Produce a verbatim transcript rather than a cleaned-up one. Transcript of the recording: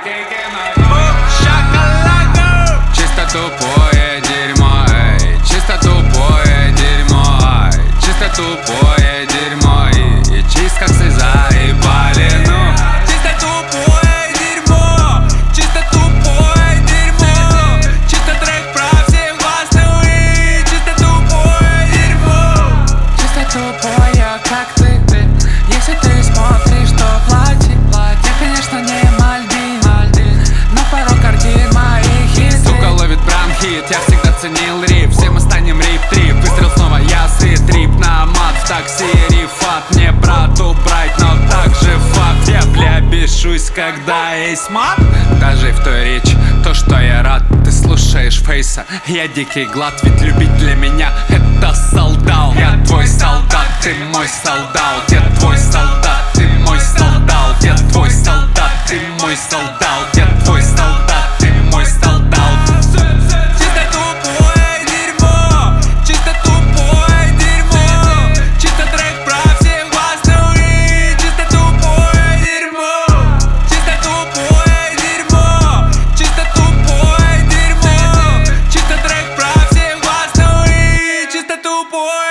Чисто тупое дерьмо, эй, чисто тупое дерьмо, ай, чисто тупое дерьмо и, и чист как слеза и полину. Чисто тупое дерьмо, чисто тупое дерьмо, чисто трек про всех вас, ну и чисто тупое дерьмо. Чисто тупое, как ты, ты. Если ты смотришь, то плати, плати. Я, конечно, не Мальдин, Мальдин, но порой картин моих хиты. Сука ловит брамхит, я всегда ценил рип. Все мы станем рип-трип, выстрел снова я сыт. Трип на мат в такси, рифат. Мне брат убрать, но также факт. Я бля бешусь, когда есть мат. Даже в той речи, то, что я рад. Ты слушаешь фейса, я дикий глад. Ведь любить для меня это солдат. Я твой солдат, ты мой солдат. Я твой солдат, ты мой солдат. Я твой солдат, ты мой солдат. Я твой солдат, ты мой солдат. Чисто тупое дерьмо, чисто тупое дерьмо, чисто трек про всех вас, ну и чисто тупое дерьмо. Чисто тупое дерьмо, чисто тупое дерьмо, чисто трек про всех вас, ну и чисто тупое.